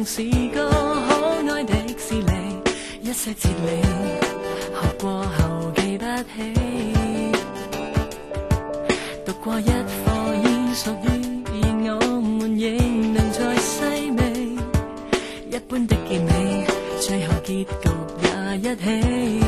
曾是個可愛的士尼，一些哲理學過後記不起，讀過一課已屬於，而我們仍能在細味一般的結尾，最後結局也一起。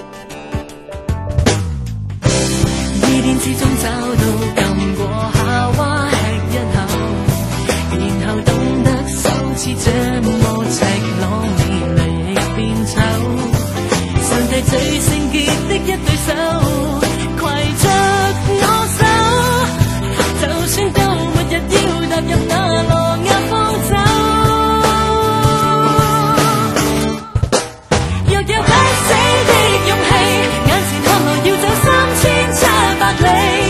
意念之中找到撳過夏娃吃一口，然後懂得羞恥這麼赤裸，美麗亦變醜。上帝最聖潔的一對手，攜着我手，就算到末日要踏入那羅亞方舟，若有不死的勇氣，眼前看來要走3700里。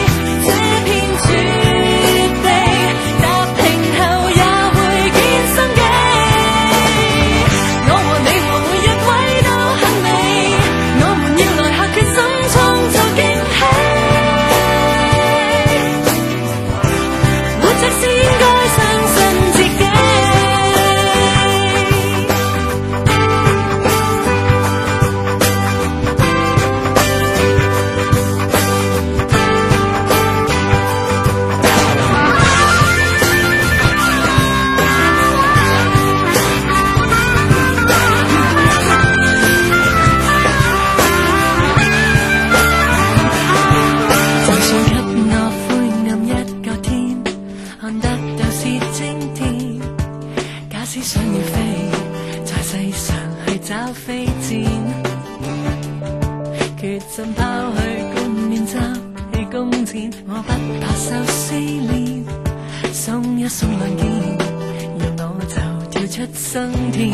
決心拋去冠冕執起弓箭，我不怕受試煉，鬆一鬆兩肩，然後我就跳出生天。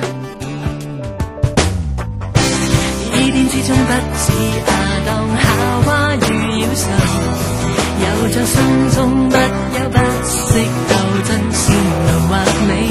伊甸之中不似亞當夏娃與妖獸，有像心中不休不息鬥爭，善良或美。